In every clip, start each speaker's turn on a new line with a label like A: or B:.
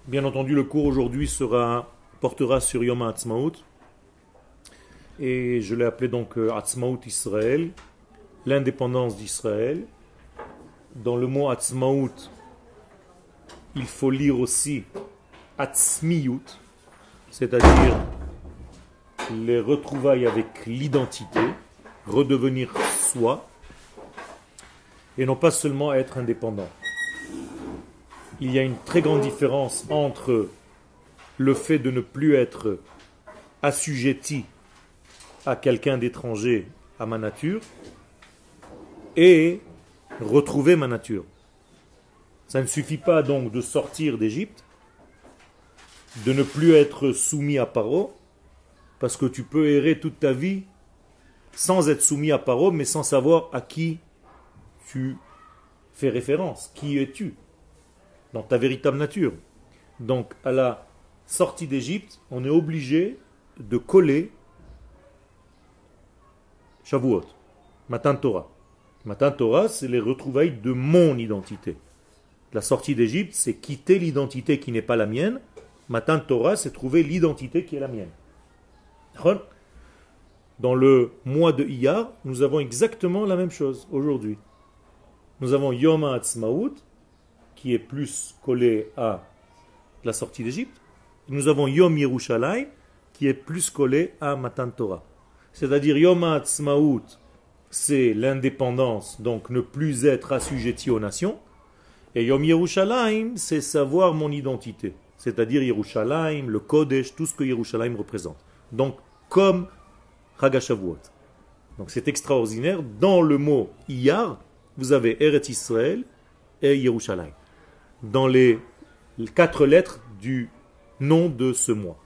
A: Bien entendu, le cours aujourd'hui portera sur Yom HaAtzmaut. Et je l'ai appelé donc Atzmaut Israël, l'indépendance d'Israël. Dans le mot Atzmaut, il faut lire aussi Atzmiyut, c'est-à-dire les retrouvailles avec l'identité, redevenir soi, et non pas seulement être indépendant. Il y a une très grande différence entre le fait de ne plus être assujetti à quelqu'un d'étranger, à ma nature, et retrouver ma nature. Ça ne suffit pas donc de sortir d'Égypte, de ne plus être soumis à Paro, parce que tu peux errer toute ta vie sans être soumis à Paro, mais sans savoir à qui tu fais référence, qui es-tu dans ta véritable nature. Donc à la sortie d'Égypte, on est obligé de coller Shavuot, Matan Torah. Matan Torah, c'est les retrouvailles de mon identité. La sortie d'Égypte, c'est quitter l'identité qui n'est pas la mienne. Matan Torah, c'est trouver l'identité qui est la mienne. Dans le mois de Iyar, nous avons exactement la même chose aujourd'hui. Nous avons Yom HaAtzmaut, qui est plus collé à la sortie d'Égypte. Nous avons Yom Yerushalayim, qui est plus collé à Matan Torah. C'est-à-dire Yom HaAtzmaut, c'est l'indépendance, donc ne plus être assujetti aux nations. Et Yom Yerushalayim, c'est savoir mon identité. C'est-à-dire Yerushalayim, le Kodesh, tout ce que Yerushalayim représente. Donc, comme Chag HaShavuot. Donc c'est extraordinaire. Dans le mot Iyar, vous avez Eretz Israël et Yerushalayim. Dans les 4 lettres du nom de ce mois.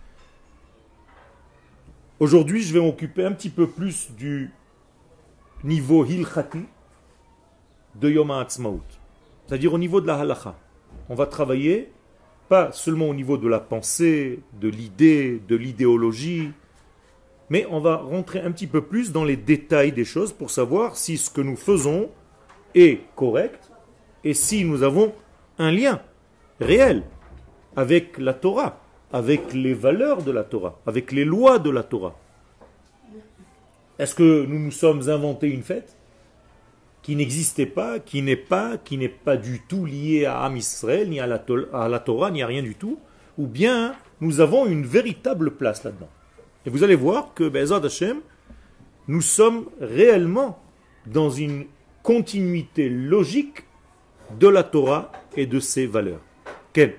A: Aujourd'hui, je vais m'occuper un petit peu plus du niveau Hilchati de Yom HaAtzmaut. C'est-à-dire au niveau de la halacha. On va travailler pas seulement au niveau de la pensée, de l'idée, de l'idéologie, mais on va rentrer un petit peu plus dans les détails des choses pour savoir si ce que nous faisons est correct et si nous avons un lien réel avec la Torah, avec les valeurs de la Torah, avec les lois de la Torah. Est-ce que nous nous sommes inventés une fête qui n'existait pas, qui n'est pas du tout liée à Am Israël, ni à la Torah, ni à rien du tout, ou bien nous avons une véritable place là-dedans. Et vous allez voir que, Be'ezrat Hashem, nous sommes réellement dans une continuité logique de la Torah et de ses valeurs. Quelle?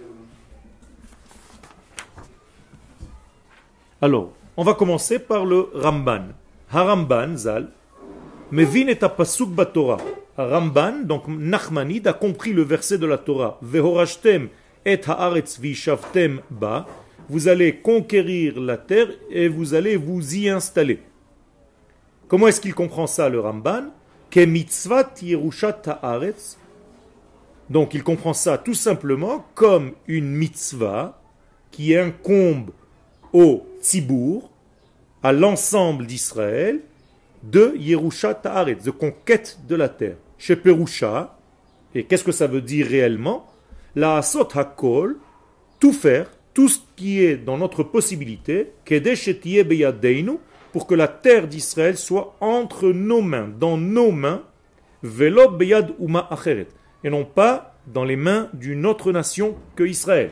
A: Alors, on va commencer par le Ramban. Haramban, Zal, Mevin et Pasuk Batorah. Ramban, donc Nachmanide, a compris le verset de la Torah. Vehorashtem et haaretz vishavtem ba. Vous allez conquérir la terre et vous allez vous y installer. Comment est-ce qu'il comprend ça, le Ramban? Ke mitzvat yerushat haaretz. Donc il comprend ça tout simplement comme une mitzvah qui incombe au Tzibour, à l'ensemble d'Israël, de Yerushat Haaretz, de conquête de la terre. Chez Perusha, et qu'est-ce que ça veut dire réellement? La Asot Hakol, tout faire, tout ce qui est dans notre possibilité, Kedesh etiye beyadeinu, pour que la terre d'Israël soit entre nos mains, dans nos mains, Velo beyad uma acheret, et non pas dans les mains d'une autre nation que Israël.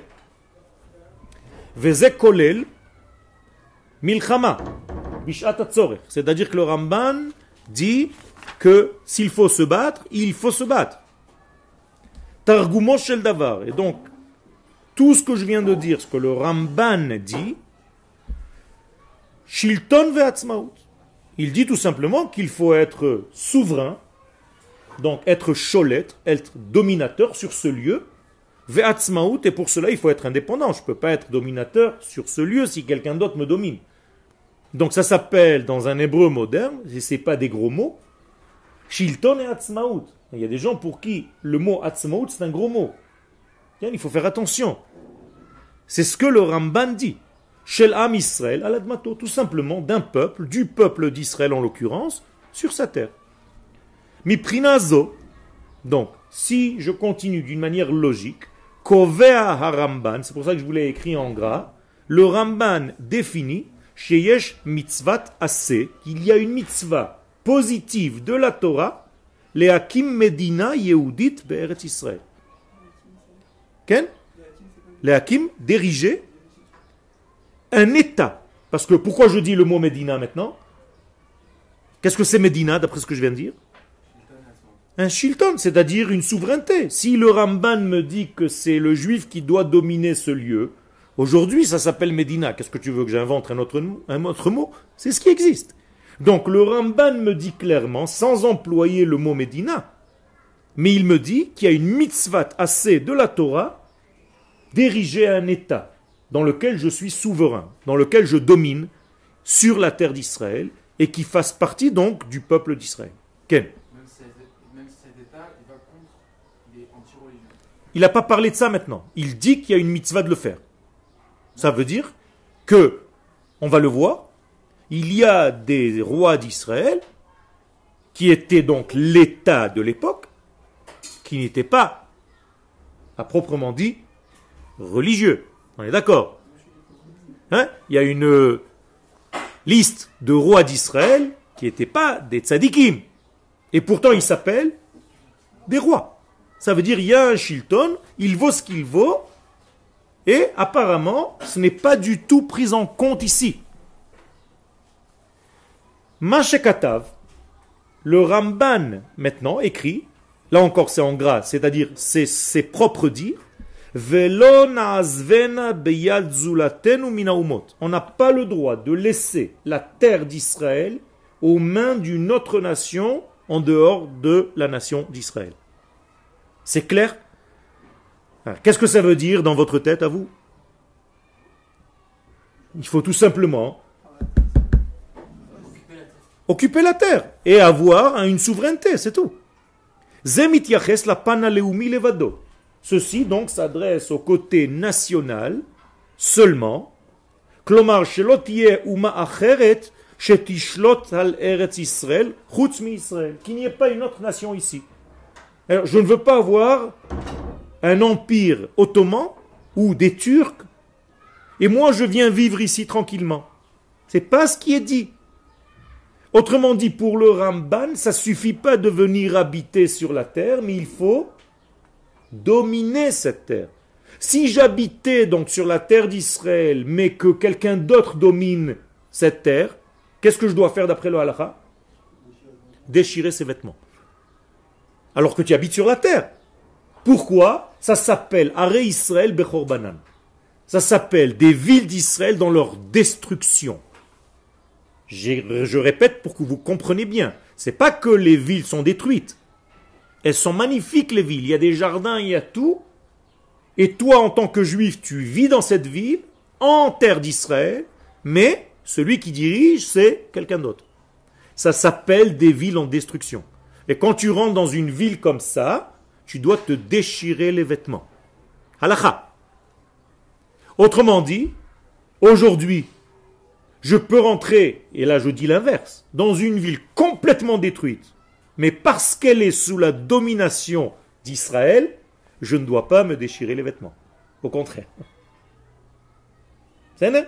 A: Veze kolel milchama. C'est-à-dire que le Ramban dit que s'il faut se battre, il faut se battre. Targumo shel davar. Et donc, tout ce que je viens de dire, ce que le Ramban dit, shilton ve'atzmaut. Il dit tout simplement qu'il faut être souverain, donc être cholet, être dominateur sur ce lieu, ve'atzmaut, et pour cela il faut être indépendant. Je ne peux pas être dominateur sur ce lieu si quelqu'un d'autre me domine. Donc ça s'appelle dans un hébreu moderne, et ce n'est pas des gros mots, Shilton et Atzmaut. Il y a des gens pour qui le mot Atzmaut c'est un gros mot. Il faut faire attention. C'est ce que le Ramban dit. Shel Am Israël al admato, tout simplement d'un peuple, du peuple d'Israël en l'occurrence, sur sa terre. Mi prinazo, donc si je continue d'une manière logique, Kovea haramban, c'est pour ça que je vous l'ai écrit en gras, le Ramban définit sheyesh mitzvat assez, qu'il y a une mitzvah positive de la Torah, le hakim medina yehudit be'eretz Israël. Ken? Le hakim, diriger un État. Parce que pourquoi je dis le mot Médina maintenant? Qu'est-ce que c'est Médina, d'après ce que je viens de dire? Un shilton, c'est-à-dire une souveraineté. Si le Ramban me dit que c'est le juif qui doit dominer ce lieu, aujourd'hui ça s'appelle Médina. Qu'est-ce que tu veux que j'invente un autre mot? C'est ce qui existe. Donc le Ramban me dit clairement, sans employer le mot Médina, mais il me dit qu'il y a une mitzvah assez de la Torah d'ériger un État dans lequel je suis souverain, dans lequel je domine sur la terre d'Israël et qui fasse partie donc du peuple d'Israël. Ken?
B: Même si cet État, il va contre, il est anti-religieux.
A: Il n'a pas parlé de ça maintenant. Il dit qu'il y a une mitzvah de le faire. Ça veut dire que, on va le voir, il y a des rois d'Israël qui étaient donc l'État de l'époque, qui n'étaient pas, à proprement dit, religieux. On est d'accord? Hein? Il y a une liste de rois d'Israël qui n'étaient pas des tzadikim. Et pourtant, ils s'appellent des rois. Ça veut dire il y a un shilton, il vaut ce qu'il vaut, et apparemment, ce n'est pas du tout pris en compte ici. Mashekatav, le Ramban maintenant écrit, là encore c'est en gras, c'est-à-dire c'est ses propres dires, on n'a pas le droit de laisser la terre d'Israël aux mains d'une autre nation en dehors de la nation d'Israël. C'est clair? Qu'est-ce que ça veut dire dans votre tête à vous? Il faut tout simplement occuper la terre et avoir une souveraineté, c'est tout. Zemitiaches la panaleumi levado. Ceci donc s'adresse au côté national seulement. Klomar shelotie uma acheret shetishlot al eretz Israël chutz mi Israël. Qu'il n'y ait pas une autre nation ici. Alors, je ne veux pas avoir un empire ottoman ou des Turcs et moi je viens vivre ici tranquillement. C'est pas ce qui est dit. Autrement dit, pour le Ramban, ça suffit pas de venir habiter sur la terre, mais il faut dominer cette terre. Si j'habitais donc sur la terre d'Israël, mais que quelqu'un d'autre domine cette terre, qu'est-ce que je dois faire d'après le halakha? Déchirer ses vêtements. Alors que tu habites sur la terre. Pourquoi? Ça s'appelle Aré Israël Bechorbanan. Ça s'appelle des villes d'Israël dans leur destruction. Je répète pour que vous compreniez bien. C'est pas que les villes sont détruites. Elles sont magnifiques, les villes. Il y a des jardins, il y a tout. Et toi, en tant que juif, tu vis dans cette ville, en terre d'Israël, mais celui qui dirige, c'est quelqu'un d'autre. Ça s'appelle des villes en destruction. Et quand tu rentres dans une ville comme ça, tu dois te déchirer les vêtements. Halakha. Autrement dit, aujourd'hui, je peux rentrer, et là je dis l'inverse, dans une ville complètement détruite, mais parce qu'elle est sous la domination d'Israël, je ne dois pas me déchirer les vêtements. Au contraire. C'est ça?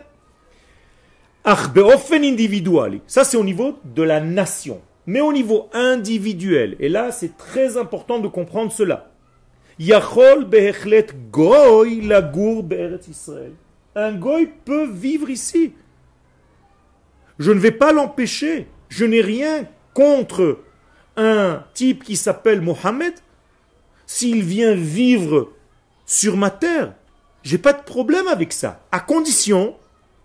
A: Ça c'est au niveau de la nation. Mais au niveau individuel, et là c'est très important de comprendre cela. Yachol behechlet goy lagur be'eretz Israël. Un goy peut vivre ici. Je ne vais pas l'empêcher. Je n'ai rien contre un type qui s'appelle Mohammed. S'il vient vivre sur ma terre, j'ai pas de problème avec ça. À condition,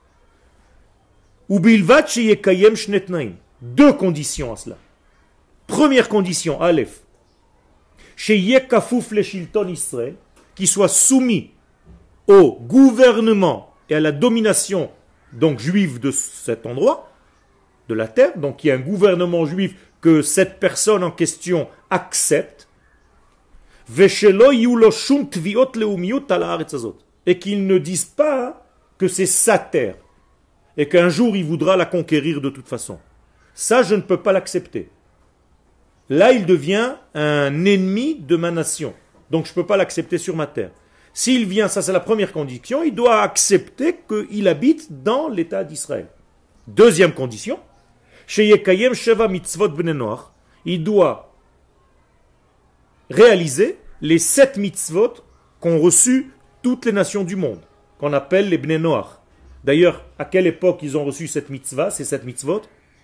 A: ubilvat sheyekayem shnet tnaim. Deux conditions à cela. Première condition, Aleph, sheyekafuf le shilton Israël, qui soit soumis au gouvernement et à la domination donc juif de cet endroit, de la terre, donc il y a un gouvernement juif que cette personne en question accepte, et qu'ils ne disent pas que c'est sa terre, et qu'un jour il voudra la conquérir de toute façon. Ça, je ne peux pas l'accepter. Là, il devient un ennemi de ma nation, donc je ne peux pas l'accepter sur ma terre. S'il vient, ça c'est la première condition, il doit accepter qu'il habite dans l'État d'Israël. Deuxième condition, Sheyekayem Sheva Mitzvot Bnei Noach, il doit réaliser les 7 mitzvot qu'ont reçu toutes les nations du monde, qu'on appelle les Bnei Noach. D'ailleurs, à quelle époque ils ont reçu cette mitzvah, ces 7 mitzvot?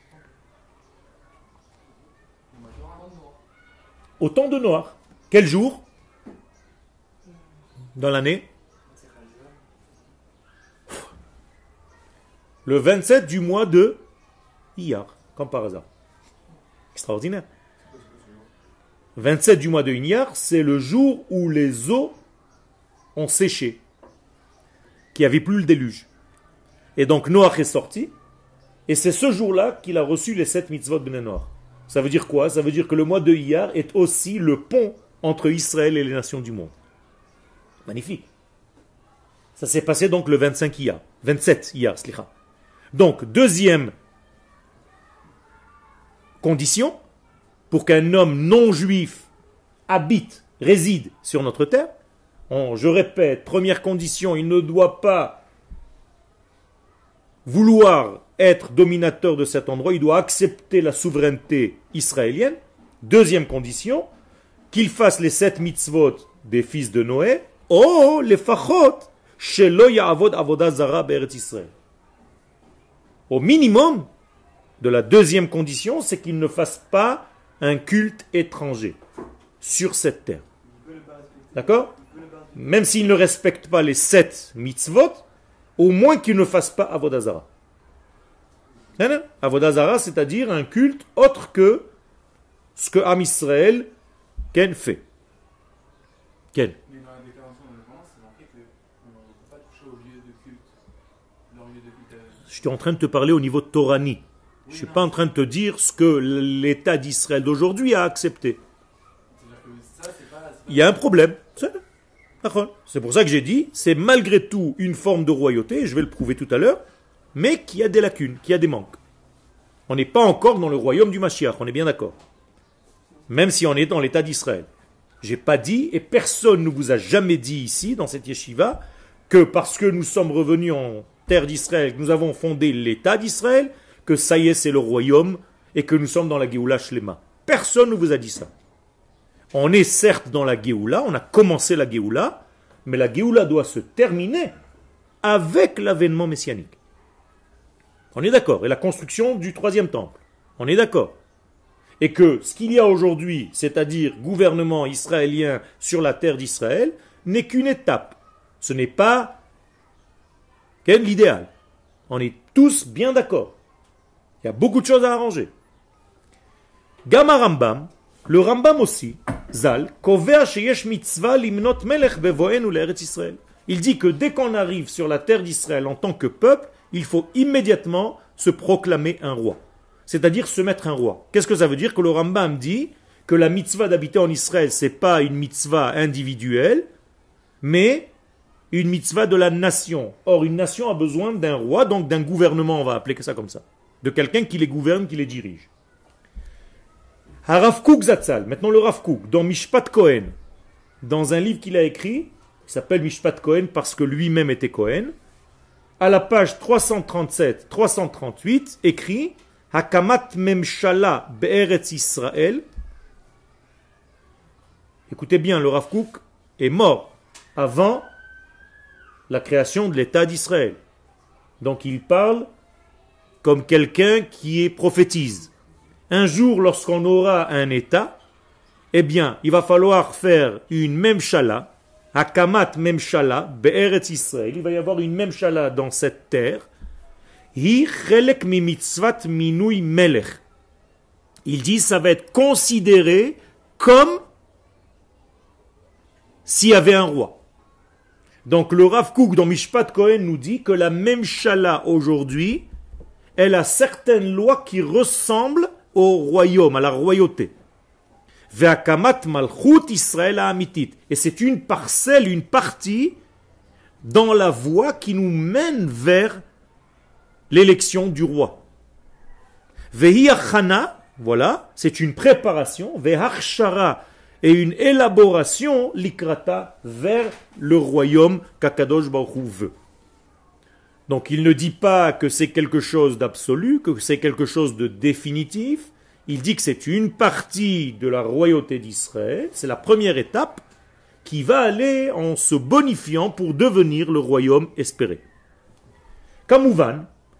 A: Au temps de Noach. Quel jour? Dans l'année? Le 27 du mois de Iyar, comme par hasard. Extraordinaire. 27 du mois de Iyar, c'est le jour où les eaux ont séché, qu'il n'y avait plus le déluge. Et donc Noach est sorti, et c'est ce jour-là qu'il a reçu les 7 mitzvot Bnei Noach. Ça veut dire quoi? Ça veut dire que le mois de Iyar est aussi le pont entre Israël et les nations du monde. Magnifique. Ça s'est passé donc le 25 Iyar. 27 Iyar, slicha. Donc, deuxième condition, pour qu'un homme non juif habite, réside sur notre terre, je répète, première condition, il ne doit pas vouloir être dominateur de cet endroit, il doit accepter la souveraineté israélienne. Deuxième condition, qu'il fasse les 7 mitzvot des fils de Noé, oh, les fachot, shelo ya'avod avoda zara be'eretz Israël. Au minimum de la deuxième condition, c'est qu'il ne fasse pas un culte étranger sur cette terre. D'accord? Même s'il ne respecte pas les 7 mitzvot, au moins qu'il ne fasse pas avoda zara. Avoda zara, c'est-à-dire un culte autre que ce que Am Israël fait. Quel?
B: Mais dans la déclaration d'indépendance, c'est marqué qu'on ne peut pas toucher au lieu de culte. Leur lieu de culte.
A: Je suis en train de te parler au niveau Torani. Je ne suis pas en train de te dire ce que l'État d'Israël d'aujourd'hui a accepté.
B: C'est-à-dire que ça, c'est pas...
A: Il y a un problème. C'est pour ça que j'ai dit, c'est malgré tout une forme de royauté, et je vais le prouver tout à l'heure, mais qui a des lacunes, qui a des manques. On n'est pas encore dans le royaume du Mashiach, on est bien d'accord. Même si on est dans l'État d'Israël. J'ai pas dit, et personne ne vous a jamais dit ici, dans cette yeshiva, que parce que nous sommes revenus en terre d'Israël, que nous avons fondé l'État d'Israël, que ça y est, c'est le royaume, et que nous sommes dans la Géoula Shlema. Personne ne vous a dit ça. On est certes dans la Géoula, on a commencé la Géoula, mais la Géoula doit se terminer avec l'avènement messianique. On est d'accord. Et la construction du 3e temple. On est d'accord. Et que ce qu'il y a aujourd'hui, c'est-à-dire gouvernement israélien sur la terre d'Israël, n'est qu'une étape. Ce n'est pas l'idéal. On est tous bien d'accord. Il y a beaucoup de choses à arranger. Gamma Rambam, le Rambam aussi, Zal, il dit que dès qu'on arrive sur la terre d'Israël en tant que peuple, il faut immédiatement se proclamer un roi. C'est-à-dire se mettre un roi. Qu'est-ce que ça veut dire? Que le Rambam dit que la mitzvah d'habiter en Israël, ce n'est pas une mitzvah individuelle, mais une mitzvah de la nation. Or, une nation a besoin d'un roi, donc d'un gouvernement, on va appeler ça comme ça. De quelqu'un qui les gouverne, qui les dirige. Rav Kook Zatzal, maintenant le Rav Kook, dans Mishpat Kohen, dans un livre qu'il a écrit, il s'appelle Mishpat Kohen parce que lui-même était Kohen, à la page 337-338, écrit Hakamat Memshala Be'eretz Israël. Écoutez bien, le Rav Kook est mort avant la création de l'État d'Israël. Donc il parle comme quelqu'un qui prophétise. Un jour, lorsqu'on aura un État, eh bien, il va falloir faire une memshala, Hakamat Memshala Be'eretz Israël. Il va y avoir une memshala dans cette terre. Hi chelek mi mitzvat minui melech. Il dit ça va être considéré comme s'il y avait un roi. Donc le Rav Kook dans Mishpat Kohen nous dit que la memshala aujourd'hui, elle a certaines lois qui ressemblent au royaume, à la royauté. Ve'akamat malchut Israël ha'amitit. Et c'est une parcelle, une partie dans la voie qui nous mène vers l'élection du roi. Ve'hi achana, voilà, c'est une préparation. Ve'achshara et une élaboration likrata vers le royaume qu'Akadosh Baruch Hu veut. Donc il ne dit pas que c'est quelque chose d'absolu, que c'est quelque chose de définitif, il dit que c'est une partie de la royauté d'Israël, c'est la première étape qui va aller en se bonifiant pour devenir le royaume espéré. Kamouvan,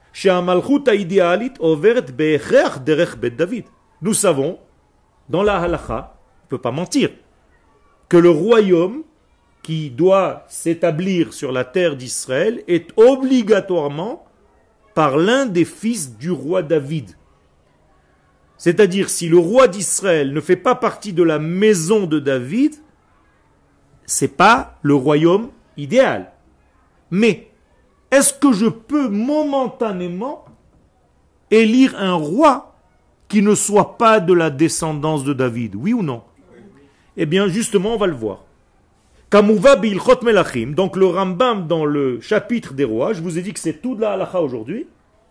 A: nous savons, dans la halakha, on ne peut pas mentir, que le royaume qui doit s'établir sur la terre d'Israël est obligatoirement par l'un des fils du roi David. C'est-à-dire, si le roi d'Israël ne fait pas partie de la maison de David, c'est pas le royaume idéal. Mais, est-ce que je peux momentanément élire un roi qui ne soit pas de la descendance de David? Oui ou non? Eh bien, justement, on va le voir. Kamouva Bilchot Melachim, donc le Rambam dans le chapitre des rois, je vous ai dit que c'est tout de la halakha aujourd'hui.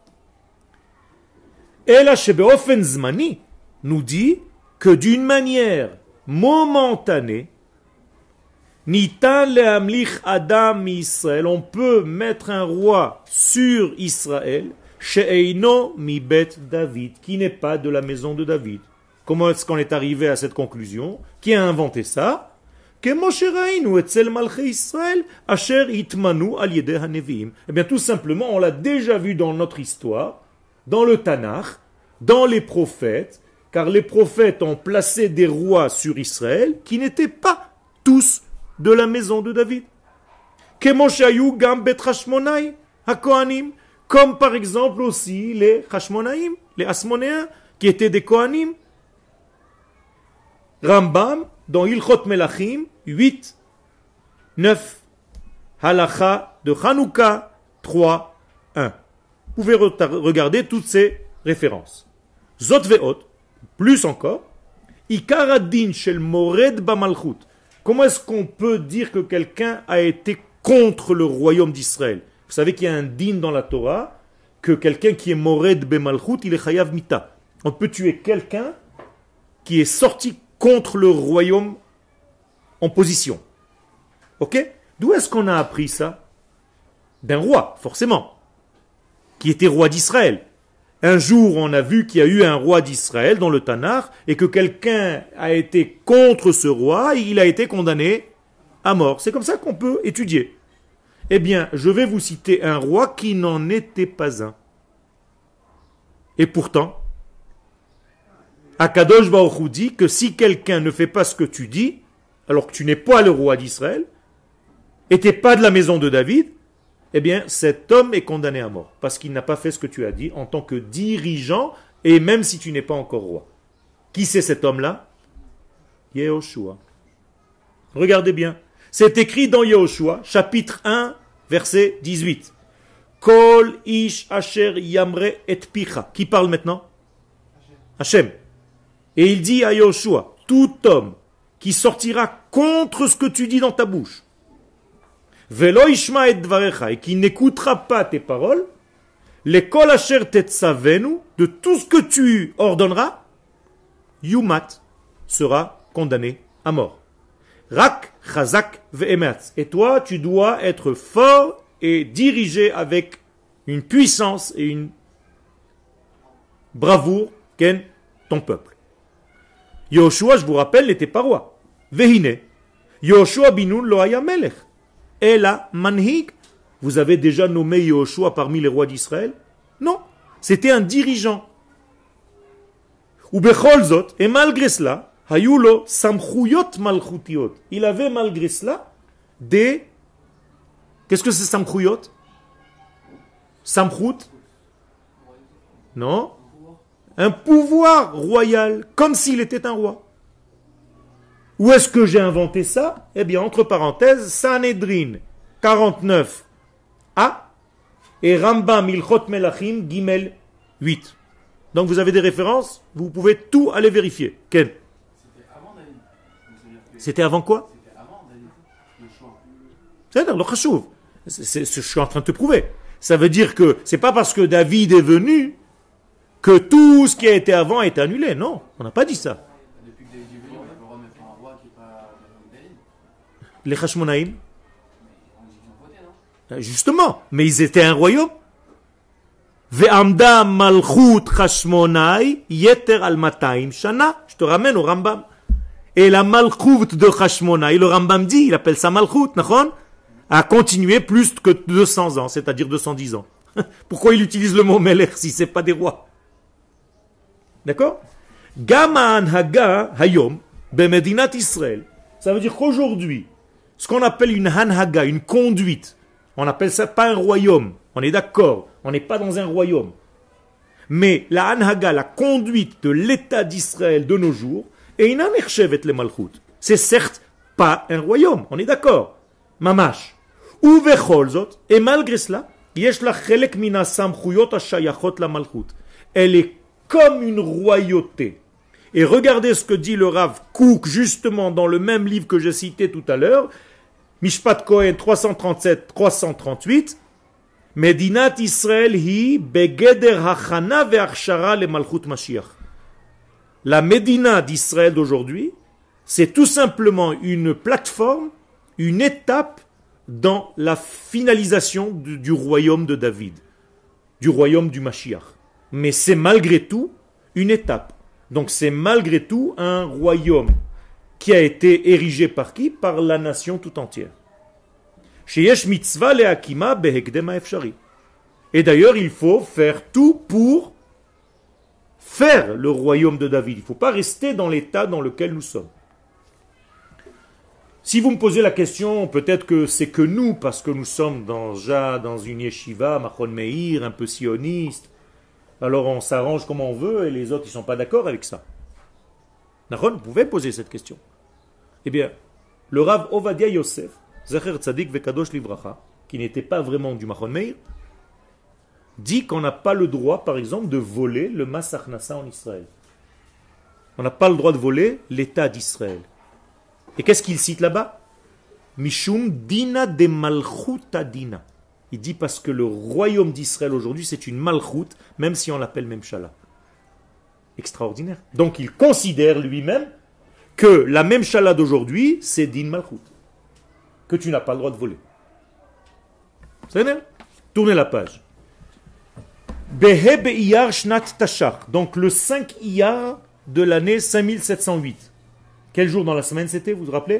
A: Ela shebeofen zmani nous dit que d'une manière momentanée, Nitan lehamlich Adam Israël, on peut mettre un roi sur Israël, she'eino mibet David, qui n'est pas de la maison de David. Comment est-ce qu'on est arrivé à cette conclusion? Qui a inventé ça? Eh bien, tout simplement, on l'a déjà vu dans notre histoire, dans le Tanakh, dans les prophètes, car les prophètes ont placé des rois sur Israël qui n'étaient pas tous de la maison de David. Comme par exemple aussi les Hashmonaïm, les Asmonéens, qui étaient des Kohanim. Rambam, dans Ilchot Melachim, 8, 9, Halakha de Hanouka, 3, 1. Vous pouvez regarder toutes ces références. Zot ve'ot, plus encore, Ikaraddin shel mored b'malchut. Comment est-ce qu'on peut dire que quelqu'un a été contre le royaume d'Israël? Vous savez qu'il y a un din dans la Torah, que quelqu'un qui est mored b'malchut, il est chayav mita. On peut tuer quelqu'un qui est sorti contre le royaume en position. Ok? D'où est-ce qu'on a appris ça? D'un roi, forcément, qui était roi d'Israël. Un jour, on a vu qu'il y a eu un roi d'Israël dans le Tanakh et que quelqu'un a été contre ce roi et il a été condamné à mort. C'est comme ça qu'on peut étudier. Eh bien, je vais vous citer un roi qui n'en était pas un. Et pourtant, Akadosh Baruch Hu dit que si quelqu'un ne fait pas ce que tu dis, alors que tu n'es pas le roi d'Israël, et tu n'es pas de la maison de David, eh bien cet homme est condamné à mort, parce qu'il n'a pas fait ce que tu as dit en tant que dirigeant, et même si tu n'es pas encore roi. Qui c'est cet homme-là? Yehoshua. Regardez bien. C'est écrit dans Yehoshua, chapitre 1, verset 18. Kol ish asher yamre et picha. Qui parle maintenant? Hachem. Et il dit à Yehoshua, tout homme qui sortira contre ce que tu dis dans ta bouche, velo ishma et dvarecha, et qui n'écoutera pas tes paroles, les kol asher tetzavenu, de tout ce que tu ordonneras, yumat, sera condamné à mort. Rak, chazak, ve'emetz. Et toi, tu dois être fort et dirigé avec une puissance et une bravoure qu'est ton peuple. Yehoshua, je vous rappelle, n'était pas roi. Vehine. Yehoshua binun lo haya melech. Ela manhig. Vous avez déjà nommé Yehoshua parmi les rois d'Israël? Non. C'était un dirigeant. Ou bechol zot, et malgré cela, hayulo samchuyot malchutiot. Il avait malgré cela des... Qu'est-ce que c'est samchuyot? Samchut? Non. Un pouvoir royal, comme s'il était un roi. Où est-ce que j'ai inventé ça? Eh bien, entre parenthèses, Sanhedrin 49a et Rambam Ilchot Melachim Gimel 8. Donc vous avez des références, vous pouvez tout aller vérifier. Ken?
B: C'était avant David.
A: C'était avant quoi?
B: C'était avant David, le choix.
A: C'est-à-dire, le chashouv. C'est ce que je suis en train de te prouver. Ça veut dire que c'est pas parce que David est venu que tout ce qui a été avant est annulé. Non, on n'a pas dit ça.
B: Depuis que David est venu, on n'a pas le droit de mettre un roi
A: Les Hashmonaïm.
B: On dit qu'ils ont voté, non?
A: Justement, mais ils étaient un royaume. Ve'amda malchut Hashmonai yeter al mataim shana. Je te ramène au Rambam. Et la malchut de Hashmonai, le Rambam dit, il appelle ça malchut, nachon, a continué plus que 200 ans, c'est-à-dire 210 ans. Pourquoi il utilise le mot melech si c'est pas des rois? D'accord? Gama anhaga hayom bemedinat Israël. Ça veut dire qu'aujourd'hui, ce qu'on appelle une hanhaga, une conduite, on appelle ça pas un royaume. On est d'accord, on n'est pas dans un royaume. Mais la hanhaga, la conduite de l'État d'Israël de nos jours, c'est certes pas un royaume, on est d'accord. Mamash. Et malgré cela, elle est comme une royauté. Et regardez ce que dit le Rav Kook justement dans le même livre que j'ai cité tout à l'heure, Mishpat Kohen 337-338, Medinat Israël hi begeder hachana ve'achshara le malchut Mashiach. La Médina d'Israël d'aujourd'hui, c'est tout simplement une plateforme, une étape dans la finalisation du royaume de David, du royaume du Mashiach. Mais c'est malgré tout une étape. Donc c'est malgré tout un royaume qui a été érigé par qui? Par la nation tout entière. Sheyesh mitzvah le'akima behekdem ha'efshari. Et d'ailleurs, il faut faire tout pour faire le royaume de David. Il ne faut pas rester dans l'état dans lequel nous sommes. Si vous me posez la question, peut-être que c'est que nous, parce que nous sommes dans une yeshiva, Machon Meir, un peu sioniste, alors on s'arrange comme on veut et les autres ils ne sont pas d'accord avec ça. Vous pouvez poser cette question. Eh bien, le Rav Ovadia Yosef, Zecher Tzadik Vekadosh Livracha, qui n'était pas vraiment du Machon Meir, dit qu'on n'a pas le droit, par exemple, de voler le Mas Achnasa en Israël. On n'a pas le droit de voler l'État d'Israël. Et qu'est-ce qu'il cite là-bas? Mishum dina de malchuta dina. Il dit parce que le royaume d'Israël aujourd'hui, c'est une malchut, même si on l'appelle Memshala. Extraordinaire. Donc il considère lui-même que la Memshala d'aujourd'hui, c'est din malchut. Que tu n'as pas le droit de voler. C'est bien? Tournez la page. Beheb Iyar Shnat Tashar. Donc le 5 Iyar de l'année 5708. Quel jour dans la semaine c'était, vous vous rappelez?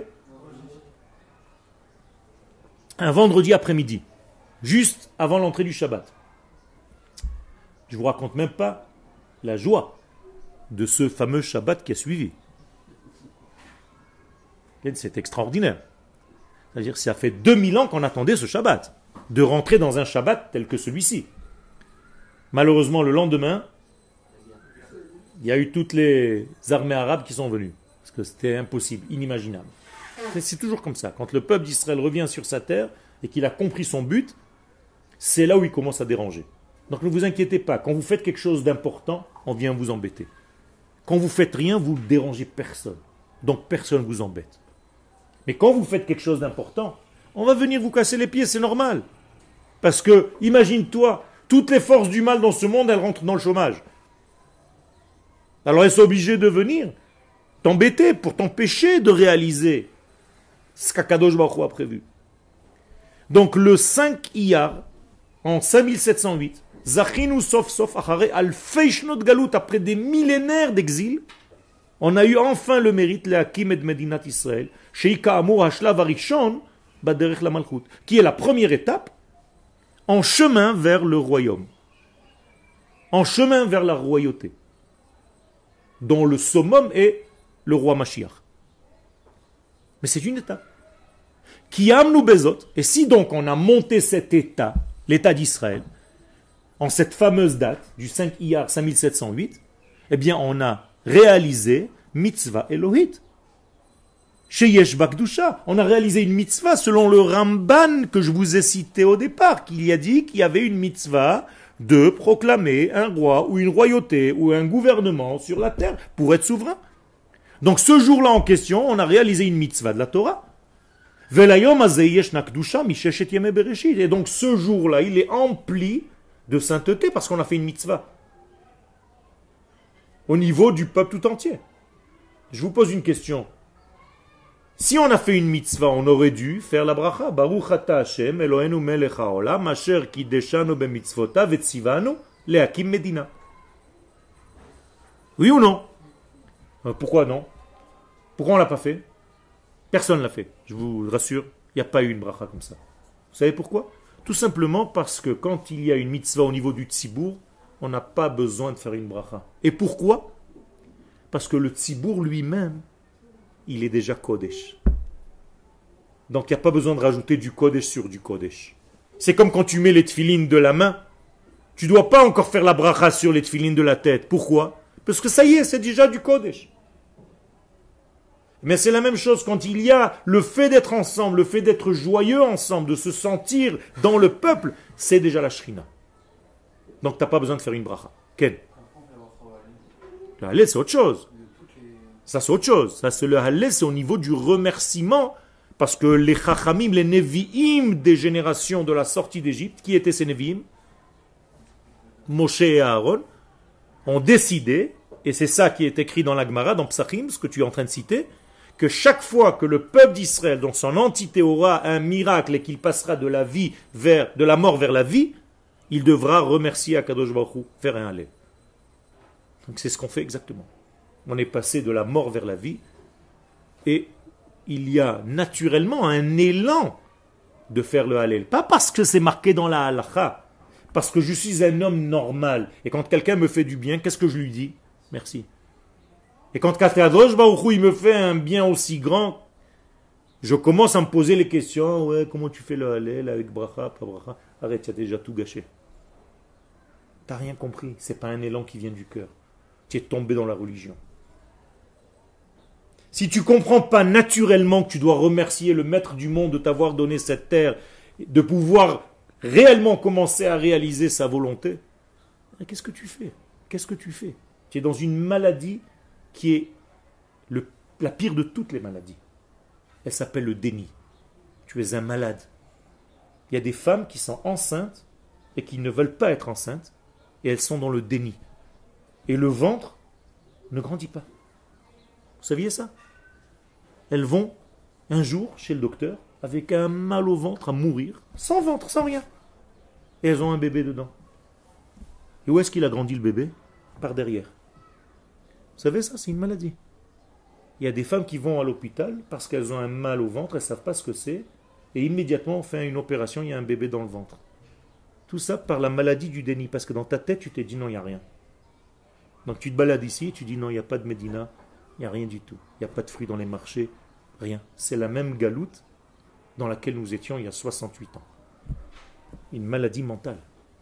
A: Un vendredi après-midi. Juste avant l'entrée du Shabbat. Je ne vous raconte même pas la joie de ce fameux Shabbat qui a suivi. C'est extraordinaire. C'est-à-dire ça fait 2000 ans qu'on attendait ce Shabbat. De rentrer dans un Shabbat tel que celui-ci. Malheureusement, le lendemain, il y a eu toutes les armées arabes qui sont venues. Parce que c'était impossible, inimaginable. Mais c'est toujours comme ça. Quand le peuple d'Israël revient sur sa terre et qu'il a compris son but, c'est là où il commence à déranger. Donc ne vous inquiétez pas. Quand vous faites quelque chose d'important, on vient vous embêter. Quand vous faites rien, vous ne dérangez personne. Donc personne ne vous embête. Mais quand vous faites quelque chose d'important, on va venir vous casser les pieds, c'est normal. Parce que, imagine-toi, toutes les forces du mal dans ce monde, elles rentrent dans le chômage. Alors elles sont obligées de venir t'embêter pour t'empêcher de réaliser ce qu'Akadosh Baruch Hu a prévu. Donc le 5 Iyar, en 5708, Zachinu sof sof achare alfei shnot galut, après des millénaires d'exil, on a eu enfin le mérite lehakim et medinat Israël, sheika amur hashlav arishon baderech la malchut, qui est la première étape en chemin vers le royaume, en chemin vers la royauté, dont le summum est le roi Mashiach. Mais c'est une étape. Qui amnu bezot, et si donc on a monté cet état, l'état d'Israël, en cette fameuse date du 5 Iyar 5708, eh bien on a réalisé mitzvah Elohit. Chez Yesh Bakdusha, on a réalisé une mitzvah selon le Ramban que je vous ai cité au départ, qu'il y a dit qu'il y avait une mitzvah de proclamer un roi ou une royauté ou un gouvernement sur la terre pour être souverain. Donc ce jour-là en question, on a réalisé une mitzvah de la Torah. Et donc ce jour-là, il est empli de sainteté parce qu'on a fait une mitzvah au niveau du peuple tout entier. Je vous pose une question. Si on a fait une mitzvah, on aurait dû faire la bracha. Baruch ata Hashem, Eloheinu melech haolam, asher kideshanu b'mitzvotav etzivanu lehakim medina. Oui ou non? Pourquoi non? Pourquoi on l'a pas fait? Personne ne l'a fait. Je vous rassure, il n'y a pas eu une bracha comme ça. Vous savez pourquoi? Tout simplement parce que quand il y a une mitzvah au niveau du tzibour, on n'a pas besoin de faire une bracha. Et pourquoi? Parce que le tzibour lui-même, il est déjà Kodesh. Donc il n'y a pas besoin de rajouter du Kodesh sur du Kodesh. C'est comme quand tu mets les tefilines de la main, tu ne dois pas encore faire la bracha sur les tefilines de la tête. Pourquoi? Parce que ça y est, c'est déjà du Kodesh. Mais c'est la même chose quand il y a le fait d'être ensemble, le fait d'être joyeux ensemble, de se sentir dans le peuple, c'est déjà la shrina. Donc tu n'as pas besoin de faire une bracha. Quel? Le halel, c'est autre chose. Ça, c'est autre chose. Ça, c'est le halel, c'est au niveau du remerciement. Parce que les chachamim, les nevi'im des générations de la sortie d'Égypte, qui étaient ces nevi'im? Moshe et Aaron, ont décidé, et c'est ça qui est écrit dans la Gemara, dans Psachim, ce que tu es en train de citer, que chaque fois que le peuple d'Israël, dans son entité, aura un miracle et qu'il passera de la mort vers la vie, il devra remercier Akadosh Baruch Hu, faire un halel. Donc c'est ce qu'on fait exactement. On est passé de la mort vers la vie, et il y a naturellement un élan de faire le halel. Pas parce que c'est marqué dans la halakha, parce que je suis un homme normal, et quand quelqu'un me fait du bien, qu'est-ce que je lui dis? Merci. Et quand Kadosh Baruch Hu, il me fait un bien aussi grand, je commence à me poser les questions. Ouais, comment tu fais le halel avec bracha, pas bracha? Arrête, tu as déjà tout gâché. Tu n'as rien compris. C'est pas un élan qui vient du cœur. Tu es tombé dans la religion. Si tu ne comprends pas naturellement que tu dois remercier le maître du monde de t'avoir donné cette terre, de pouvoir réellement commencer à réaliser sa volonté, qu'est-ce que tu fais? Qu'est-ce que tu fais? Tu es dans une maladie qui est la pire de toutes les maladies. Elle s'appelle le déni. Tu es un malade. Il y a des femmes qui sont enceintes et qui ne veulent pas être enceintes et elles sont dans le déni. Et le ventre ne grandit pas. Vous saviez ça? Elles vont un jour chez le docteur avec un mal au ventre à mourir, sans ventre, sans rien. Et elles ont un bébé dedans. Et où est-ce qu'il a grandi le bébé? Par derrière. Vous savez ça, c'est une maladie. Il y a des femmes qui vont à l'hôpital parce qu'elles ont un mal au ventre, elles ne savent pas ce que c'est, et immédiatement on fait une opération, il y a un bébé dans le ventre. Tout ça par la maladie du déni, parce que dans ta tête tu t'es dit non, il n'y a rien. Donc tu te balades ici, tu dis non, il n'y a pas de Médina, il n'y a rien du tout. Il n'y a pas de fruits dans les marchés, rien. C'est la même galoute dans laquelle nous étions il y a 68 ans. Une maladie mentale.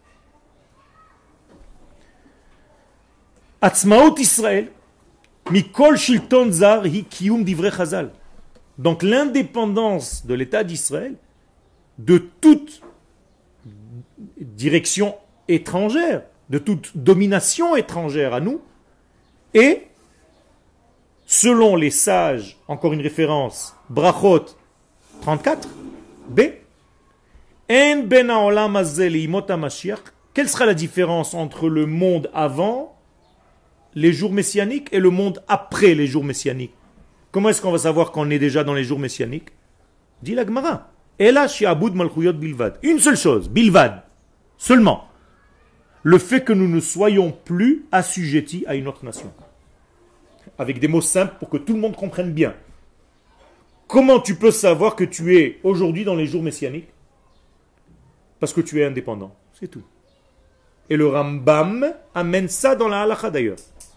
A: Atzmaut Israël, Mikol Shilton Zar Hi Kiyum Divrei Chazal. Donc l'indépendance de l'État d'Israël de toute direction étrangère, de toute domination étrangère à nous, et selon les sages, encore une référence, Brachot 34, B, En ben haolam hazeh leimot hamashiach. Quelle sera la différence entre le monde avant les jours messianiques et le monde après les jours messianiques? Comment est-ce qu'on va savoir qu'on est déjà dans les jours messianiques? Dit la Gemara. Ela shi'abud malchuyot bilvad. Une seule chose, bilvad. Seulement. Le fait que nous ne soyons plus assujettis à une autre nation. Avec des mots simples pour que tout le monde comprenne bien. Comment tu peux savoir que tu es aujourd'hui dans les jours messianiques? Parce que tu es indépendant. C'est tout. Et le Rambam amène ça dans la halakha d'ailleurs.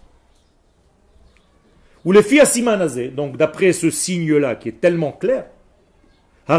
A: Ou les filles asimanazé, donc d'après ce signe-là qui est tellement clair, on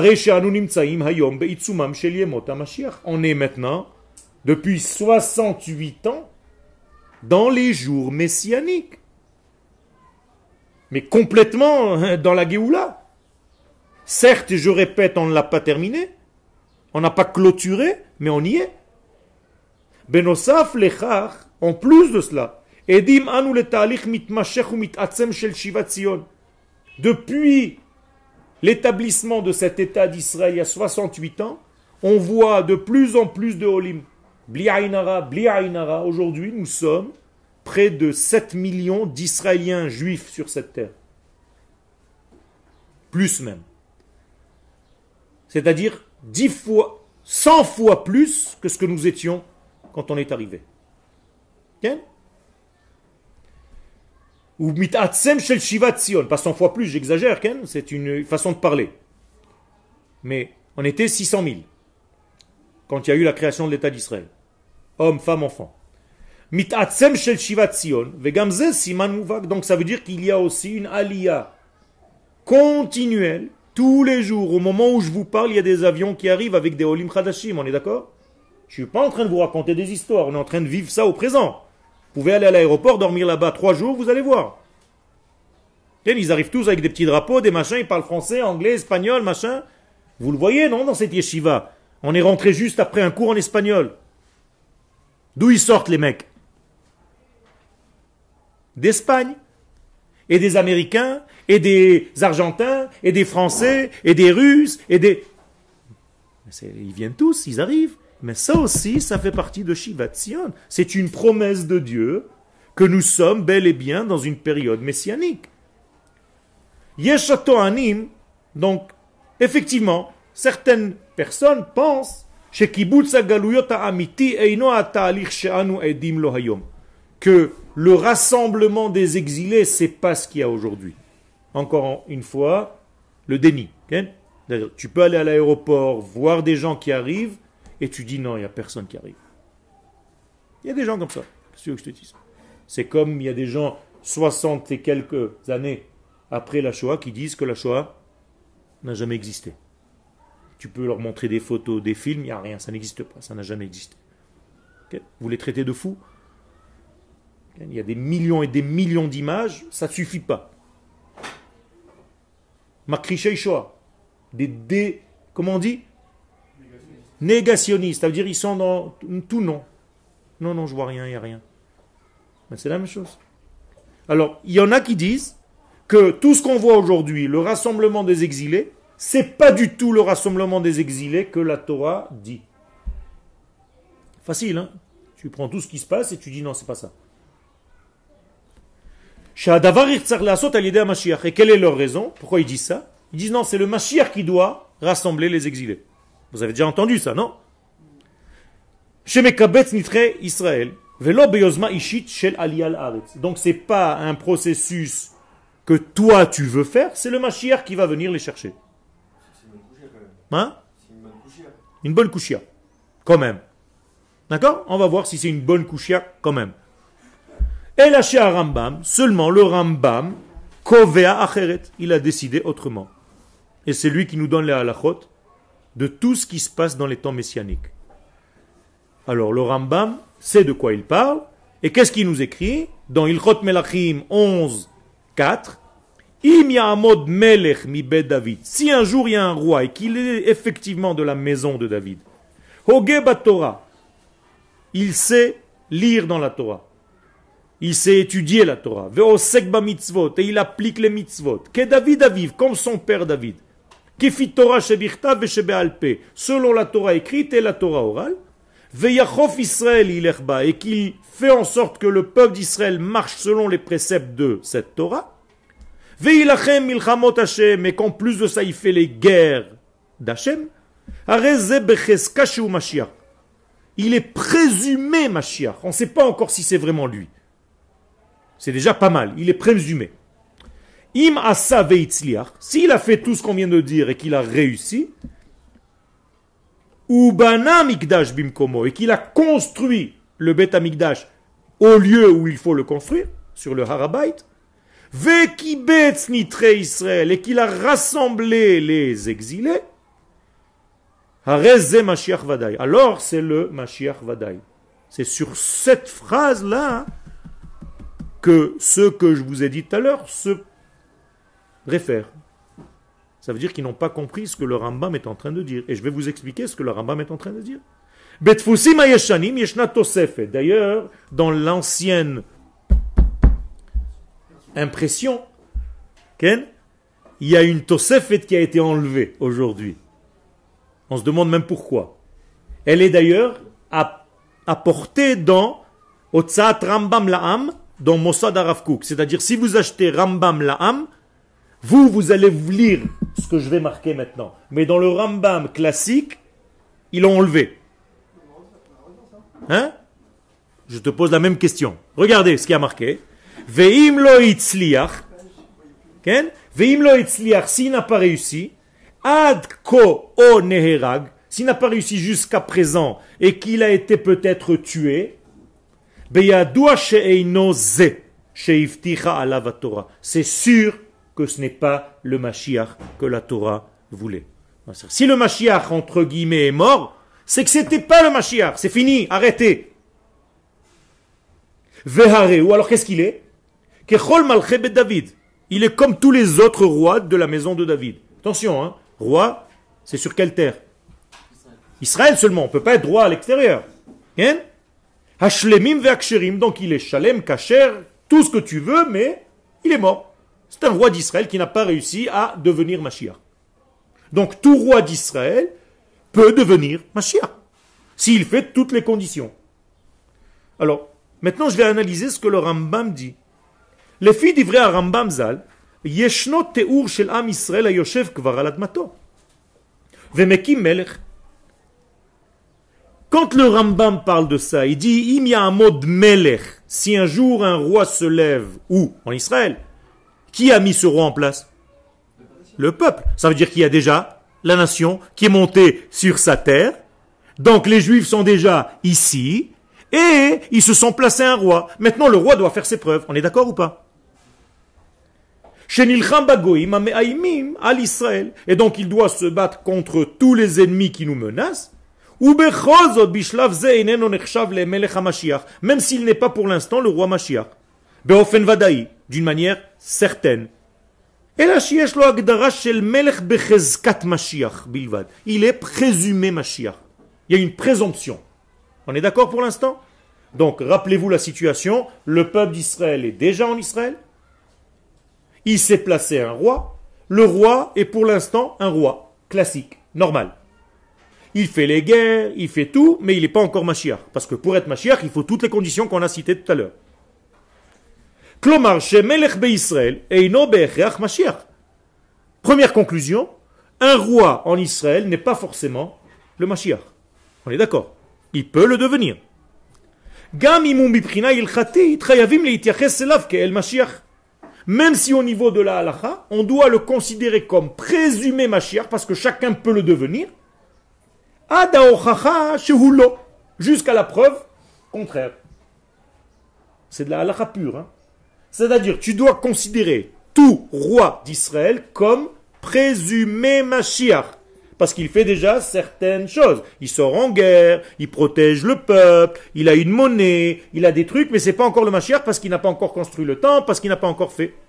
A: est maintenant, depuis 68 ans, dans les jours messianiques. Mais complètement dans la Géoula. Certes, je répète, on ne l'a pas terminé, on n'a pas clôturé, mais on y est. Benosaf lechach, en plus de cela, edim anu le ta'alich mitmashech u mitatzem shel Shivat Zion. Depuis l'établissement de cet État d'Israël il y a 68 ans, on voit de plus en plus de Olim. Bli Ainara, aujourd'hui nous sommes près de 7 millions d'Israéliens juifs sur cette terre. plus même. C'est-à-dire 10 fois, 100 fois plus que ce que nous étions quand on est arrivé. Bien? Ou mitatsem shel shivat Tzion, pas 100 fois plus, j'exagère, c'est une façon de parler. Mais on était 600 000 quand il y a eu la création de l'État d'Israël. Hommes, femmes, enfants. Mitatsem shel shivat Tzion, vegamze siman muvak. Donc ça veut dire qu'il y a aussi une aliyah continuelle. Tous les jours, au moment où je vous parle, il y a des avions qui arrivent avec des Olim Khadashim, on est d'accord? Je ne suis pas en train de vous raconter des histoires, on est en train de vivre ça au présent. Vous pouvez aller à l'aéroport, dormir là-bas 3 jours, vous allez voir. Ils arrivent tous avec des petits drapeaux, des machins, ils parlent français, anglais, espagnol, machin. Vous le voyez, non, dans cette yeshiva? On est rentré juste après un cours en espagnol. D'où ils sortent les mecs? D'Espagne. Et des Américains, et des Argentins, et des Français, et des Russes, et des... Ils viennent tous, ils arrivent. Mais ça aussi, ça fait partie de Shivat Tzion. C'est une promesse de Dieu que nous sommes bel et bien dans une période messianique. Yeshato Anim, donc, effectivement, certaines personnes pensent que le rassemblement des exilés, c'est pas ce qu'il y a aujourd'hui. Encore une fois, le déni. Okay? Tu peux aller à l'aéroport, voir des gens qui arrivent, et tu dis non, il n'y a personne qui arrive. Il y a des gens comme ça. Qu'est-ce que tu veux que je te dise? C'est comme il y a des gens, 60 et quelques années après la Shoah, qui disent que la Shoah n'a jamais existé. Tu peux leur montrer des photos, des films, il n'y a rien, ça n'existe pas, ça n'a jamais existé. Okay? Vous les traitez de fous? Il y a des millions et des millions d'images, ça ne suffit pas. Makrichei Shoah, comment on dit? Négationnistes, ça veut dire ils sont dans tout non. Non, je vois rien, il n'y a rien. Mais c'est la même chose. Alors, il y en a qui disent que tout ce qu'on voit aujourd'hui, le rassemblement des exilés, c'est pas du tout le rassemblement des exilés que la Torah dit. Facile, hein? Tu prends tout ce qui se passe et tu dis non, c'est pas ça. Et quelle est leur raison? Pourquoi ils disent ça? Ils disent non, c'est le Mashiach qui doit rassembler les exilés. Vous avez déjà entendu ça, non? Israël. Donc c'est pas un processus que toi tu veux faire, c'est le Mashiach qui va venir les chercher.
C: C'est une bonne couchia quand même.
A: Hein?
C: C'est une bonne couchia.
A: Une bonne couchia, quand même. D'accord? On va voir si c'est une bonne couchia, quand même. Et la Shia Rambam, seulement le Rambam, Kovea Acheret, il a décidé autrement. Et c'est lui qui nous donne les halachot de tout ce qui se passe dans les temps messianiques. Alors le Rambam sait de quoi il parle, et qu'est-ce qu'il nous écrit? Dans Ilchot Melachim 11, 4, Im Ya'amod Melech mi Bet David, si un jour il y a un roi et qu'il est effectivement de la maison de David, Hoge bat Torah, il sait lire dans la Torah, il sait étudier la Torah, Ve'osek ba mitzvot, et il applique les mitzvot, que David aviv, comme son père David, Kifit Torah shebichtav ve'shebe'alpe, selon la Torah écrite et la Torah orale, Ve'yachof Israël ilechba, et qu'il fait en sorte que le peuple d'Israël marche selon les préceptes de cette Torah, Ve'ilachem milchamot Hashem, et qu'en plus de ça il fait les guerres d'Hashem, Areze becheska sheu Mashiach. Il est présumé Mashiach, on ne sait pas encore si c'est vraiment lui. C'est déjà pas mal, il est présumé. Im asa veitzliach, s'il a fait tout ce qu'on vient de dire et qu'il a réussi, ubana mikdash bimkomo, et qu'il a construit le Bet Hamikdash au lieu où il faut le construire, sur le Harabait, vekibetz nitre Israël, et qu'il a rassemblé les exilés, hareze Mashiach Vadaï. Alors c'est le Mashiach Vadaï. C'est sur cette phrase-là que ce que je vous ai dit tout à l'heure se réfère. Ça veut dire qu'ils n'ont pas compris ce que le Rambam est en train de dire. Et je vais vous expliquer ce que le Rambam est en train de dire. D'ailleurs, dans l'ancienne impression, il y a une tosefet qui a été enlevée aujourd'hui. On se demande même pourquoi. Elle est d'ailleurs apportée dans Otsat Rambam La'am, dans Mossad Arav Kook. C'est-à-dire, si vous achetez Rambam La'am, Vous allez lire ce que je vais marquer maintenant. Mais dans le Rambam classique, ils l'ont enlevé. Hein? Je te pose la même question. Regardez ce qui a marqué. Ve'im lo itzliach. Ve'im lo itzliach, s'il n'a pas réussi. Ad ko o neherag. S'il n'a pas réussi jusqu'à présent et qu'il a été peut-être tué. Beyadua she'eino ze. She'ifticha alav Torah. C'est sûr que ce n'est pas le Mashiach que la Torah voulait. Si le Mashiach, entre guillemets, est mort, c'est que c'était pas le Mashiach. C'est fini, arrêtez. Vehareu, alors qu'est-ce qu'il est? Kechol malche bet David. Il est comme tous les autres rois de la maison de David. Attention, hein, roi, c'est sur quelle terre? Israël seulement, on ne peut pas être roi à l'extérieur. Hein? Hashlemim ve'aksherim, donc il est shalem, kasher, tout ce que tu veux, mais il est mort. C'est un roi d'Israël qui n'a pas réussi à devenir Mashiach. Donc tout roi d'Israël peut devenir Mashiach, s'il fait toutes les conditions. Alors, maintenant je vais analyser ce que le Rambam dit. Les filles d'ivrei à Rambam Zal, Yeshno Teur shel Am Israël ayoshev kvar al admato. Vemekim melech. Quand le Rambam parle de ça, il dit Im ya'amod melech. Si un jour un roi se lève, où? En Israël. Qui a mis ce roi en place? Le peuple. Ça veut dire qu'il y a déjà la nation qui est montée sur sa terre. Donc les Juifs sont déjà ici. Et ils se sont placés un roi. Maintenant le roi doit faire ses preuves. On est d'accord ou pas? Et donc il doit se battre contre tous les ennemis qui nous menacent. Même s'il n'est pas pour l'instant le roi Mashiach. D'une manière certaine. Il est présumé Mashiach. Il y a une présomption. On est d'accord pour l'instant? Donc, rappelez-vous la situation. Le peuple d'Israël est déjà en Israël. Il s'est placé un roi. Le roi est pour l'instant un roi classique, normal. Il fait les guerres, il fait tout, mais il n'est pas encore Mashiach. Parce que pour être Mashiach, il faut toutes les conditions qu'on a citées tout à l'heure. Klomar shemelech be'Israël eino be'echreach Mashiach. Première conclusion, un roi en Israël n'est pas forcément le Mashiach. On est d'accord? Il peut le devenir. Même si au niveau de la halakha, on doit le considérer comme présumé Mashiach, parce que chacun peut le devenir, jusqu'à la preuve contraire. C'est de la halakha pure. Hein? C'est-à-dire, tu dois considérer tout roi d'Israël comme présumé Mashiach. Parce qu'il fait déjà certaines choses. Il sort en guerre, il protège le peuple, il a une monnaie, il a des trucs, mais ce n'est pas encore le Mashiach parce qu'il n'a pas encore construit le temple, parce qu'il n'a pas encore fait.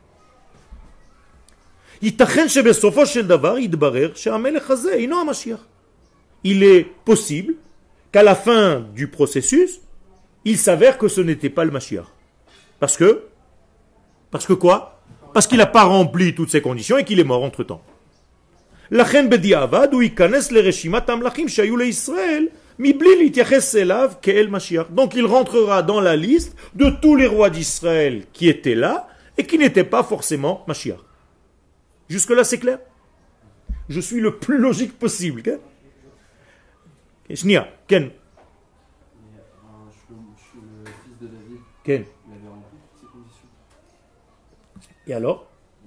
A: Il est possible qu'à la fin du processus, il s'avère que ce n'était pas le Mashiach. Parce que quoi? Parce qu'il n'a pas rempli toutes ces conditions et qu'il est mort entre-temps. Donc il rentrera dans la liste de tous les rois d'Israël qui étaient là et qui n'étaient pas forcément Mashiach. Jusque-là, c'est clair? Je suis le plus logique possible. Shnia, Ken.
C: Je suis le fils de David.
A: Ken.
C: Il avait rempli toutes ces conditions.
A: Et alors?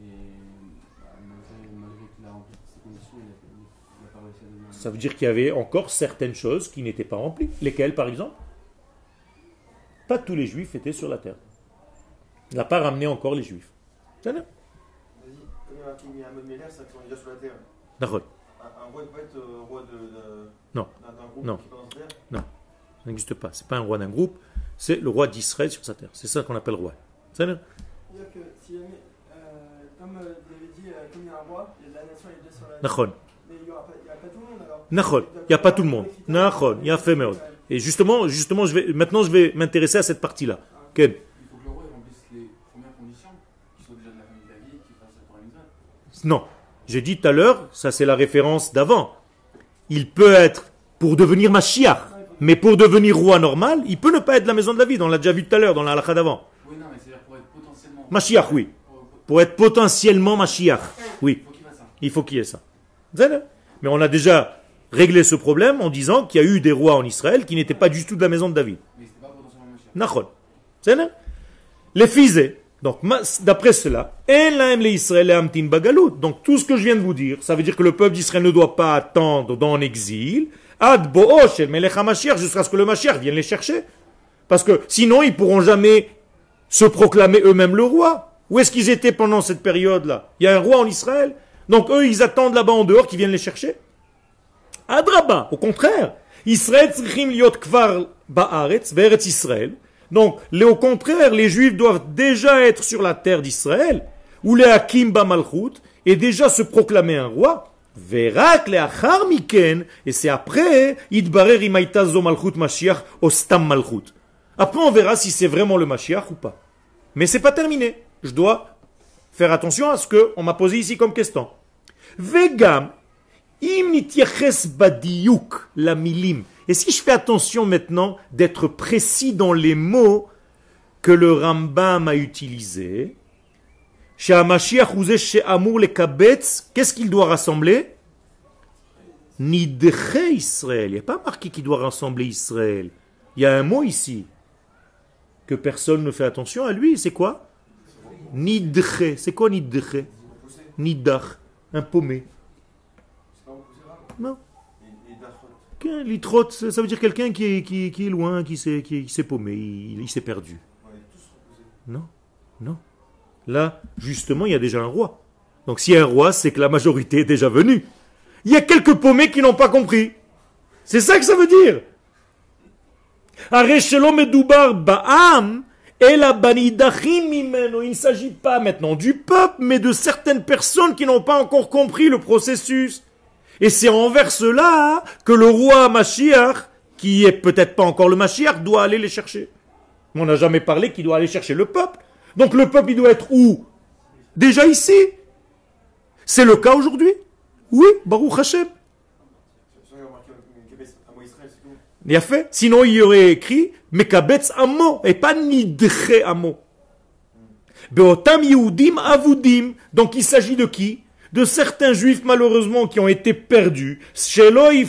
C: Malgré qu'il a rempli toutes ces conditions, il n'a pas réussi à devenir.
A: Ça veut dire qu'il y avait encore certaines choses qui n'étaient pas remplies. Lesquelles, par exemple? Pas tous les Juifs étaient sur la terre. Il n'a pas ramené encore les Juifs. C'est bien.
C: Vas-y, comme il y a marqué Mihamad Meler, ça fait déjà sur la terre.
A: D'accord.
C: Un roi ne peut pas être roi
A: Non.
C: d'un groupe
A: Non.
C: qui est dans la terre.
A: Non, ça n'existe pas. Ce n'est pas un roi d'un groupe, c'est le roi d'Israël sur sa terre. C'est ça qu'on appelle roi. C'est bien.
D: C'est-à-dire que si jamais, comme vous avez dit, comme il y a un roi, la nation est déjà sur la
A: Nachon.
D: Mais il n'y a pas tout le monde alors.
A: Nachon. Il n'y a pas tout le monde. Nachon. Il y a fait merde. Et justement, maintenant je vais m'intéresser à cette partie-là. Ken.
B: Il faut que le roi remplisse les premières conditions, qu'il soit déjà de la famille de David, qu'il fasse la Torah mitzvah.
A: Non. J'ai dit tout à l'heure, ça c'est la référence d'avant. Il peut être pour devenir Mashiach, mais pour devenir roi normal, il peut ne pas être de la maison de David. On l'a déjà vu tout à l'heure dans la halakha d'avant.
B: Oui, non, mais c'est-à-dire pour être potentiellement.
A: Mashiach, oui. pour être potentiellement Mashiach. Oui,
B: Faut qu'il fasse ça.
A: il faut qu'il y ait ça. Mais on a déjà réglé ce problème en disant qu'il y a eu des rois en Israël qui n'étaient pas du tout de la maison de David.
B: Mais c'était pas potentiellement Mashiach.
A: Nachon. C'est vrai? Les fisés. Donc, d'après cela, donc tout ce que je viens de vous dire, ça veut dire que le peuple d'Israël ne doit pas attendre dans l'exil, ad bo'osh el melech HaMashiach, jusqu'à ce que le Mashiach vienne les chercher. Parce que sinon, ils pourront jamais se proclamer eux-mêmes le roi. Où est-ce qu'ils étaient pendant cette période-là? Il y a un roi en Israël. Donc eux, ils attendent là-bas en dehors qu'ils viennent les chercher. Adraba, au contraire. Israël tzrichim liot kvar ba'aretz, ve'eretz Israël. Donc, au contraire, les Juifs doivent déjà être sur la terre d'Israël, ou les hakim ba'malchut, et déjà se proclamer un roi. Verak le'achar miken, et c'est après, idbarer imaita zo malchut mashiach, ostam malchut. Après, on verra si c'est vraiment le Mashiach ou pas. Mais c'est pas terminé. Je dois faire attention à ce qu'on m'a posé ici comme question. Vegam, im nityaches badiyuk la milim. Et si je fais attention maintenant d'être précis dans les mots que le Rambam a utilisés, chez Mashiach ou chez Amour le Kabetz, qu'est-ce qu'il doit rassembler? Nidche Israël. Il n'y a pas marqué qu'il doit rassembler Israël. Il y a un mot ici que personne ne fait attention à lui. C'est quoi? Nidche. C'est quoi Nidche? Nidach. Un paumé. Non. Litrot, ça veut dire quelqu'un qui est loin, qui s'est paumé, il s'est perdu. Non, non. Là, justement, il y a déjà un roi. Donc s'il y a un roi, c'est que la majorité est déjà venue. Il y a quelques paumés qui n'ont pas compris. C'est ça que ça veut dire. Il ne s'agit pas maintenant du peuple, mais de certaines personnes qui n'ont pas encore compris le processus. Et c'est envers cela que le roi Mashiach, qui est peut-être pas encore le Mashiach, doit aller les chercher. On n'a jamais parlé qu'il doit aller chercher le peuple. Donc le peuple, il doit être où? Déjà ici. C'est le cas aujourd'hui. Oui, Baruch Hashem. Il a fait. Sinon, il y aurait écrit Mekabetz Amo et pas Nidche Amo. Beotam Yehudim Avudim. Donc il s'agit de qui? De certains juifs malheureusement qui ont été perdus, qui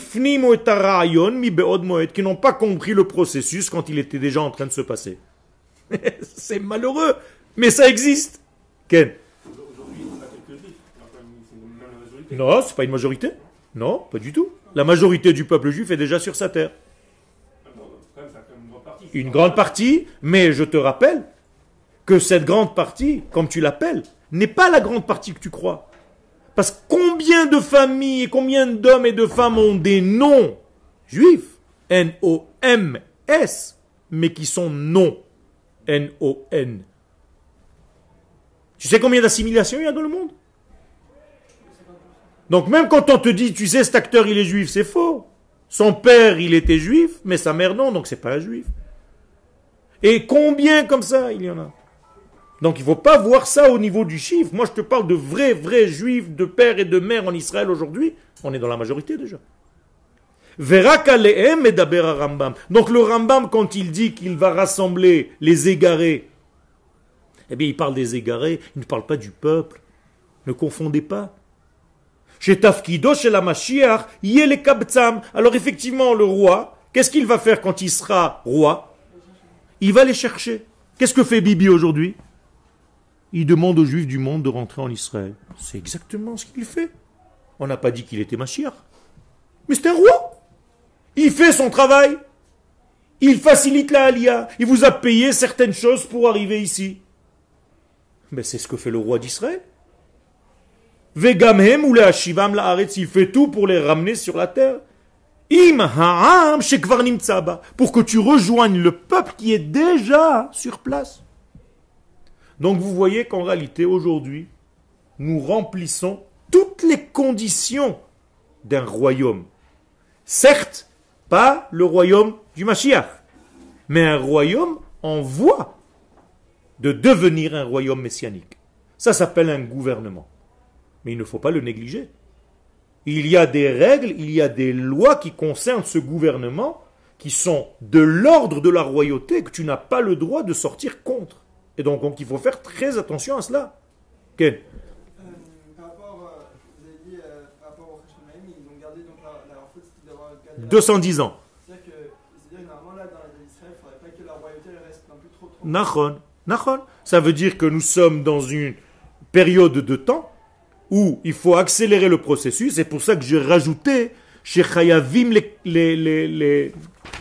A: n'ont pas compris le processus quand il était déjà en train de se passer. C'est malheureux, mais ça existe. Ken?
E: Aujourd'hui, on a quelques juifs. C'est même la majorité.
A: Non, c'est pas une majorité. Non, pas du tout. La majorité du peuple juif est déjà sur sa terre.
E: Bon, quand même, ça a quand même une grande partie.
A: Une grande partie, mais je te rappelle que cette grande partie, comme tu l'appelles, n'est pas la grande partie que tu crois. Parce que combien de familles, combien d'hommes et de femmes ont des noms juifs, N-O-M-S, mais qui sont non, N-O-N. Tu sais combien d'assimilations il y a dans le monde? Donc même quand on te dit, tu sais, cet acteur il est juif, c'est faux. Son père il était juif, mais sa mère non, donc c'est pas un juif. Et combien comme ça il y en a? Donc il ne faut pas voir ça au niveau du chiffre. Moi je te parle de vrais juifs, de père et de mère en Israël aujourd'hui. On est dans la majorité déjà. Donc le Rambam, quand il dit qu'il va rassembler les égarés, eh bien il parle des égarés, il ne parle pas du peuple. Ne confondez pas. Chez Tafkido, chez la Mashiach, yele kabtsam. Alors effectivement le roi, qu'est-ce qu'il va faire quand il sera roi? Il va les chercher. Qu'est-ce que fait Bibi aujourd'hui? Il demande aux Juifs du monde de rentrer en Israël. C'est exactement ce qu'il fait. On n'a pas dit qu'il était Mashiach. Mais c'est un roi. Il fait son travail. Il facilite la Aliyah. Il vous a payé certaines choses pour arriver ici. Mais c'est ce que fait le roi d'Israël. Vegamhem ou le hashivam la'aretz. Il fait tout pour les ramener sur la terre. Im ha'am shekvar nimtzaba. Pour que tu rejoignes le peuple qui est déjà sur place. Donc vous voyez qu'en réalité, aujourd'hui, nous remplissons toutes les conditions d'un royaume. Certes, pas le royaume du Mashiach, mais un royaume en voie de devenir un royaume messianique. Ça s'appelle un gouvernement. Mais il ne faut pas le négliger. Il y a des règles, il y a des lois qui concernent ce gouvernement qui sont de l'ordre de la royauté que tu n'as pas le droit de sortir contre. Et donc il faut faire très attention à cela. Quel?
D: Par rapport, vous avez dit, par rapport au Hashemaim, ils ont gardé donc leur faute, c'était d'avoir gardé
A: 210 ans.
D: C'est-à-dire que normalement là, dans Israël, il ne faudrait pas que la royauté elle reste non plus trop.
A: Nachon. Nachon. Ça veut dire que nous sommes dans une période de temps où il faut accélérer le processus. C'est pour ça que j'ai rajouté chez Chayavim les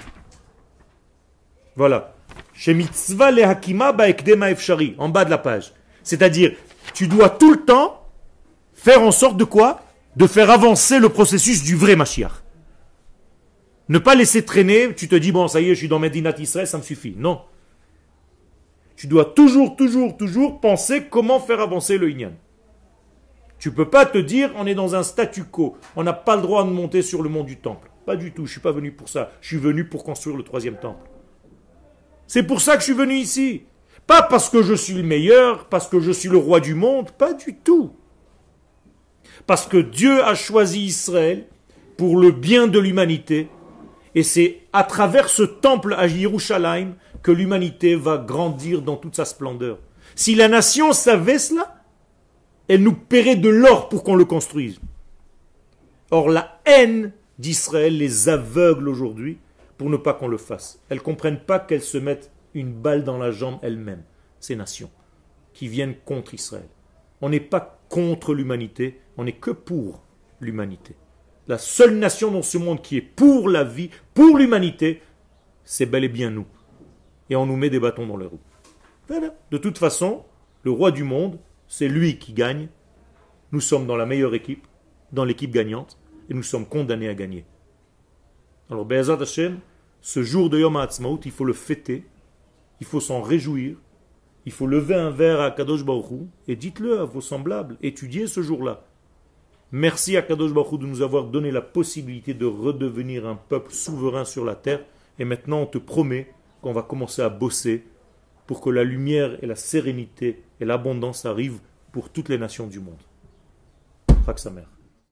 A: voilà. Chez Mitzvah le Hakima Baekdema Efshari, en bas de la page. C'est-à-dire, tu dois tout le temps faire en sorte de quoi? De faire avancer le processus du vrai Mashiach. Ne pas laisser traîner, tu te dis, bon, ça y est, je suis dans Medinat Israël, ça me suffit. Non. Tu dois toujours penser comment faire avancer le Inyan. Tu ne peux pas te dire, on est dans un statu quo, on n'a pas le droit de monter sur le mont du temple. Pas du tout, je ne suis pas venu pour ça. Je suis venu pour construire le 3e temple. C'est pour ça que je suis venu ici. Pas parce que je suis le meilleur, parce que je suis le roi du monde, pas du tout. Parce que Dieu a choisi Israël pour le bien de l'humanité, et c'est à travers ce temple à Yerushalayim que l'humanité va grandir dans toute sa splendeur. Si la nation savait cela, elle nous paierait de l'or pour qu'on le construise. Or la haine d'Israël les aveugle aujourd'hui pour ne pas qu'on le fasse. Elles ne comprennent pas qu'elles se mettent une balle dans la jambe elles-mêmes, ces nations, qui viennent contre Israël. On n'est pas contre l'humanité, on n'est que pour l'humanité. La seule nation dans ce monde qui est pour la vie, pour l'humanité, c'est bel et bien nous. Et on nous met des bâtons dans les roues. Voilà. De toute façon, le roi du monde, c'est lui qui gagne. Nous sommes dans la meilleure équipe, dans l'équipe gagnante, et nous sommes condamnés à gagner. Alors, Be'ezrat Hashem, ce jour de Yom HaAtzmaut, il faut le fêter, il faut s'en réjouir, il faut lever un verre à Kadosh Baruch Hu, et dites-le à vos semblables, étudiez ce jour-là. Merci à Kadosh Baruch Hu de nous avoir donné la possibilité de redevenir un peuple souverain sur la terre, et maintenant on te promet qu'on va commencer à bosser pour que la lumière et la sérénité et l'abondance arrivent pour toutes les nations du monde. Chag Sameach.